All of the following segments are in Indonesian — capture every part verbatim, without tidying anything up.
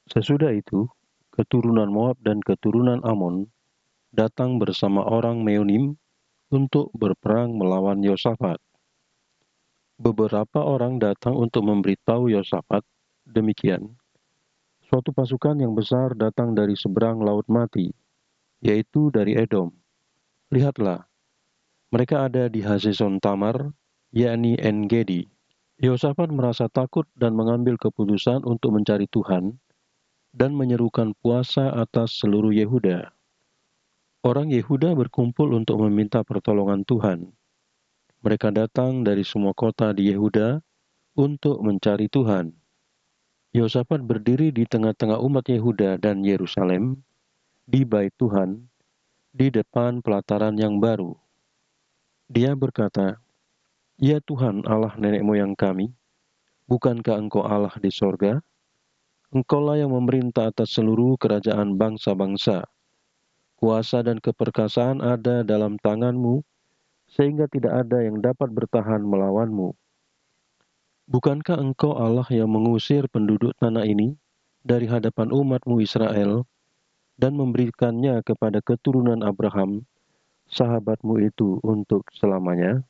Sesudah itu, keturunan Moab dan keturunan Amon datang bersama orang Meonim untuk berperang melawan Yosafat. Beberapa orang datang untuk memberitahu Yosafat, demikian, suatu pasukan yang besar datang dari seberang Laut Mati, yaitu dari Edom. Lihatlah, mereka ada di Hazeson Tamar, yakni En-Gedi. Yosafat merasa takut dan mengambil keputusan untuk mencari Tuhan dan menyerukan puasa atas seluruh Yehuda. Orang Yehuda berkumpul untuk meminta pertolongan Tuhan. Mereka datang dari semua kota di Yehuda untuk mencari Tuhan. Yosafat berdiri di tengah-tengah umat Yehuda dan Yerusalem, di bait Tuhan, di depan pelataran yang baru. Dia berkata, "Ya Tuhan Allah nenek moyang kami, bukankah Engkau Allah di sorga? Engkaulah yang memerintah atas seluruh kerajaan bangsa-bangsa. Kuasa dan keperkasaan ada dalam tangan-Mu, sehingga tidak ada yang dapat bertahan melawan-Mu. Bukankah Engkau Allah yang mengusir penduduk tanah ini dari hadapan umat-Mu Israel dan memberikannya kepada keturunan Abraham, sahabat-Mu itu untuk selamanya?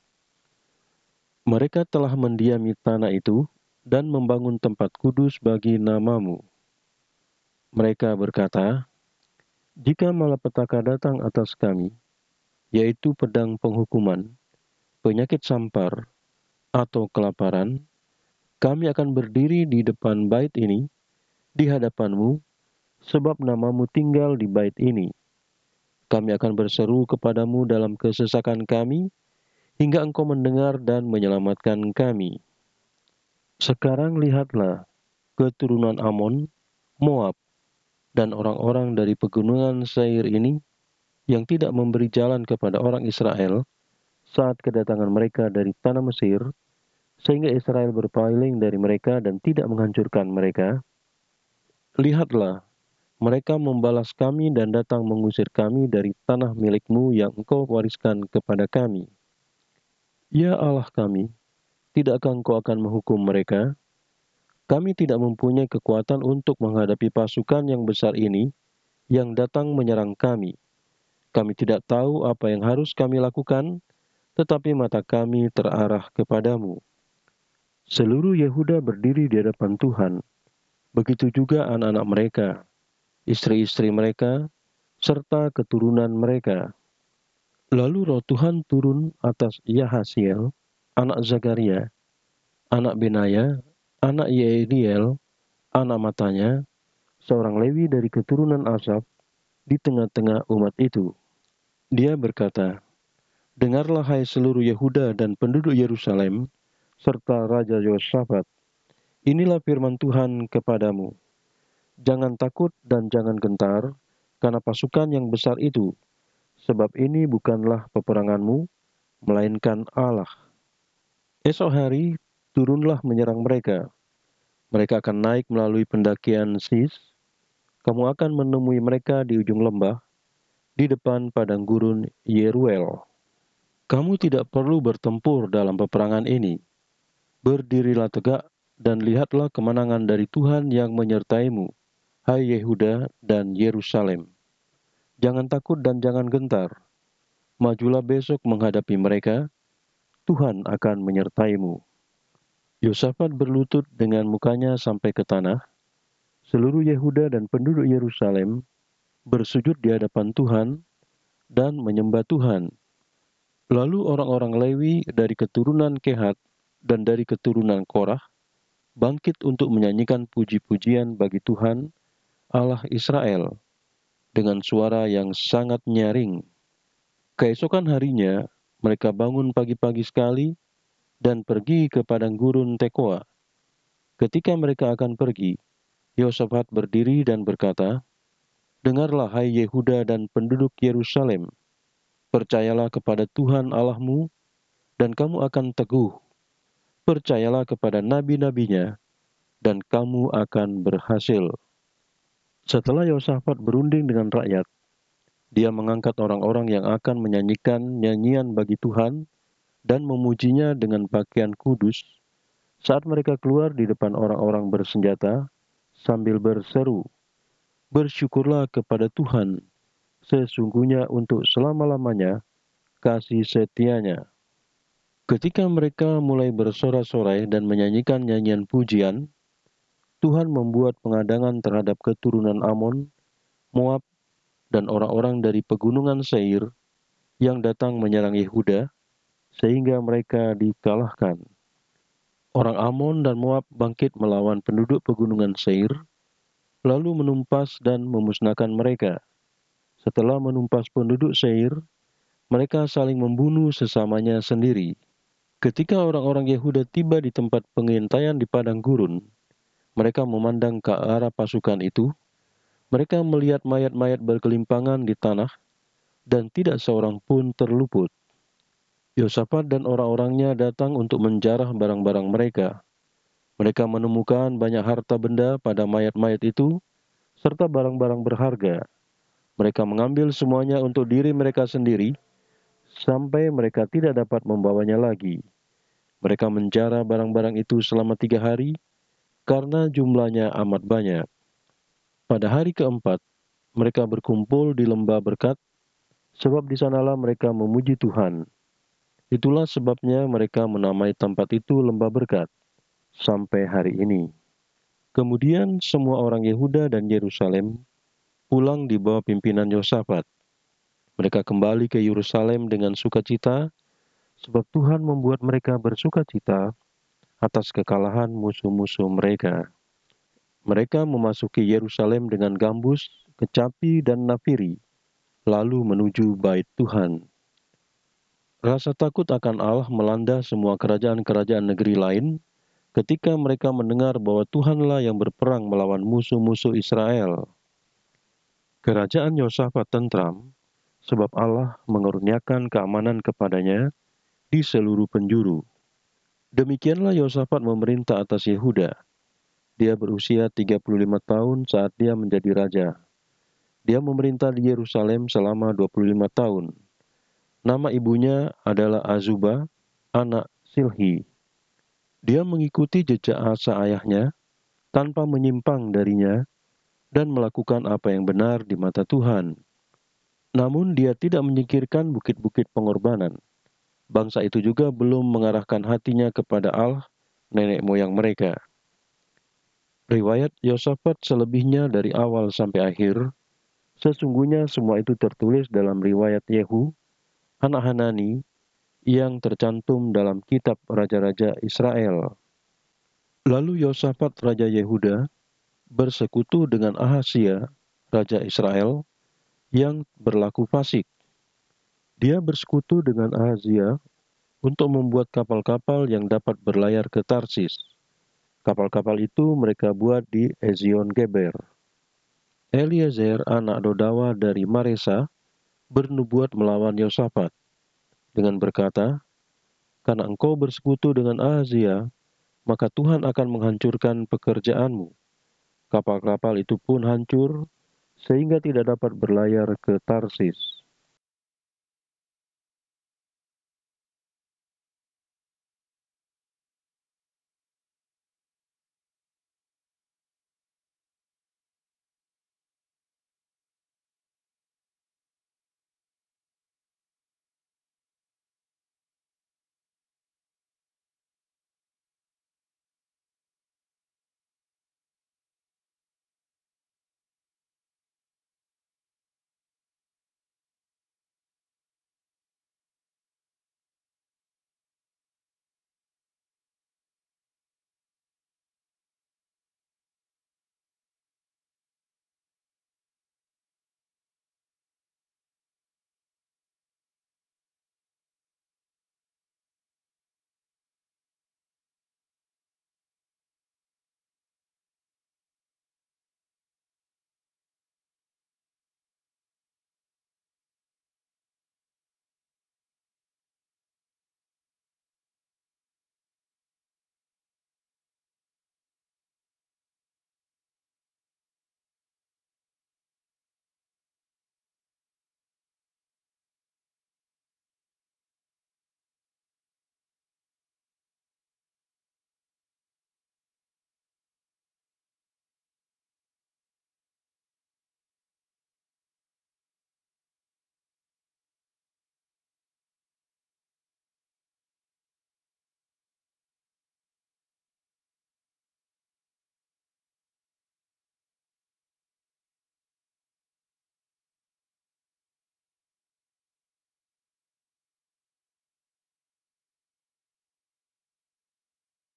Mereka telah mendiami tanah itu dan membangun tempat kudus bagi nama-Mu. Mereka berkata, jika malapetaka datang atas kami, yaitu pedang penghukuman, penyakit sampar, atau kelaparan, kami akan berdiri di depan bait ini, di hadapan-Mu, sebab nama-Mu tinggal di bait ini. Kami akan berseru kepadamu dalam kesesakan kami, hingga Engkau mendengar dan menyelamatkan kami. Sekarang lihatlah, keturunan Amon, Moab, dan orang-orang dari pegunungan Seir ini, yang tidak memberi jalan kepada orang Israel saat kedatangan mereka dari tanah Mesir, sehingga Israel berpaling dari mereka dan tidak menghancurkan mereka. Lihatlah, mereka membalas kami dan datang mengusir kami dari tanah milik-Mu yang Engkau wariskan kepada kami. Ya Allah kami, tidakkah Engkau akan menghukum mereka? Kami tidak mempunyai kekuatan untuk menghadapi pasukan yang besar ini yang datang menyerang kami. Kami tidak tahu apa yang harus kami lakukan, tetapi mata kami terarah kepadamu. Seluruh Yehuda berdiri di hadapan Tuhan, begitu juga anak-anak mereka, istri-istri mereka, serta keturunan mereka. Lalu roh Tuhan turun atas Yahasiel, anak Zakaria, anak Benaya, anak Yediel, anak Matanya, seorang Lewi dari keturunan Asaf, di tengah-tengah umat itu. Dia berkata, dengarlah hai seluruh Yehuda dan penduduk Yerusalem, serta Raja Yosafat. Inilah firman Tuhan kepadamu. Jangan takut dan jangan gentar, karena pasukan yang besar itu, sebab ini bukanlah peperanganmu, melainkan Allah. Esok hari, turunlah menyerang mereka. Mereka akan naik melalui pendakian Sis. Kamu akan menemui mereka di ujung lembah, di depan padang gurun Yeruel. Kamu tidak perlu bertempur dalam peperangan ini. Berdirilah tegak dan lihatlah kemenangan dari Tuhan yang menyertaimu, hai Yehuda dan Yerusalem. Jangan takut dan jangan gentar. Majulah besok menghadapi mereka, Tuhan akan menyertaimu. Yosafat berlutut dengan mukanya sampai ke tanah. Seluruh Yehuda dan penduduk Yerusalem bersujud di hadapan Tuhan dan menyembah Tuhan. Lalu orang-orang Lewi dari keturunan Kehat dan dari keturunan Korah bangkit untuk menyanyikan puji-pujian bagi Tuhan, Allah Israel, dengan suara yang sangat nyaring. Keesokan harinya, mereka bangun pagi-pagi sekali dan pergi ke padang gurun Tekoa. Ketika mereka akan pergi, Yosafat berdiri dan berkata, dengarlah hai Yehuda dan penduduk Yerusalem, percayalah kepada Tuhan Allahmu, dan kamu akan teguh. Percayalah kepada nabi-nabinya, dan kamu akan berhasil. Setelah Yosafat berunding dengan rakyat, dia mengangkat orang-orang yang akan menyanyikan nyanyian bagi Tuhan dan memujinya dengan pakaian kudus. Saat mereka keluar di depan orang-orang bersenjata, sambil berseru, "Bersyukurlah kepada Tuhan, sesungguhnya untuk selama-lamanya kasih setianya." Ketika mereka mulai bersorak-sorai dan menyanyikan nyanyian pujian, Tuhan membuat pengadangan terhadap keturunan Amon, Moab, dan orang-orang dari pegunungan Seir yang datang menyerang Yehuda, sehingga mereka dikalahkan. Orang Amon dan Moab bangkit melawan penduduk pegunungan Seir, lalu menumpas dan memusnahkan mereka. Setelah menumpas penduduk Seir, mereka saling membunuh sesamanya sendiri. Ketika orang-orang Yehuda tiba di tempat pengintaian di padang gurun, mereka memandang ke arah pasukan itu. Mereka melihat mayat-mayat berkelimpangan di tanah, dan tidak seorang pun terluput. Yosafat dan orang-orangnya datang untuk menjarah barang-barang mereka. Mereka menemukan banyak harta benda pada mayat-mayat itu, serta barang-barang berharga. Mereka mengambil semuanya untuk diri mereka sendiri, sampai mereka tidak dapat membawanya lagi. Mereka menjara barang-barang itu selama tiga hari, karena jumlahnya amat banyak. Pada hari keempat, mereka berkumpul di lembah berkat, sebab di sanalah mereka memuji Tuhan. Itulah sebabnya mereka menamai tempat itu lembah berkat, sampai hari ini. Kemudian semua orang Yehuda dan Yerusalem pulang di bawah pimpinan Yosafat. Mereka kembali ke Yerusalem dengan sukacita, sebab Tuhan membuat mereka bersukacita atas kekalahan musuh-musuh mereka. Mereka memasuki Yerusalem dengan gambus, kecapi, dan nafiri, lalu menuju bait Tuhan. Rasa takut akan Allah melanda semua kerajaan-kerajaan negeri lain ketika mereka mendengar bahwa Tuhanlah yang berperang melawan musuh-musuh Israel. Kerajaan Yosafat tentram, sebab Allah mengaruniakan keamanan kepadanya di seluruh penjuru. Demikianlah Yosafat memerintah atas Yehuda. Dia berusia tiga puluh lima tahun saat dia menjadi raja. Dia memerintah di Yerusalem selama dua puluh lima tahun. Nama ibunya adalah Azubah, anak Silhi. Dia mengikuti jejak Asa ayahnya, tanpa menyimpang darinya, dan melakukan apa yang benar di mata Tuhan. Namun dia tidak menyingkirkan bukit-bukit pengorbanan. Bangsa itu juga belum mengarahkan hatinya kepada Allah, nenek moyang mereka. Riwayat Yosafat selebihnya dari awal sampai akhir, sesungguhnya semua itu tertulis dalam riwayat Yehu, anak Hanani, yang tercantum dalam kitab Raja-Raja Israel. Lalu Yosafat Raja Yehuda bersekutu dengan Ahasia, Raja Israel, yang berlaku fasik. Dia bersekutu dengan Ahazia untuk membuat kapal-kapal yang dapat berlayar ke Tarsis. Kapal-kapal itu mereka buat di Ezion Geber. Eliezer, anak Dodawa dari Maresa, bernubuat melawan Yosafat dengan berkata, "Karena engkau bersekutu dengan Ahazia, maka Tuhan akan menghancurkan pekerjaanmu." Kapal-kapal itu pun hancur, sehingga tidak dapat berlayar ke Tarsis.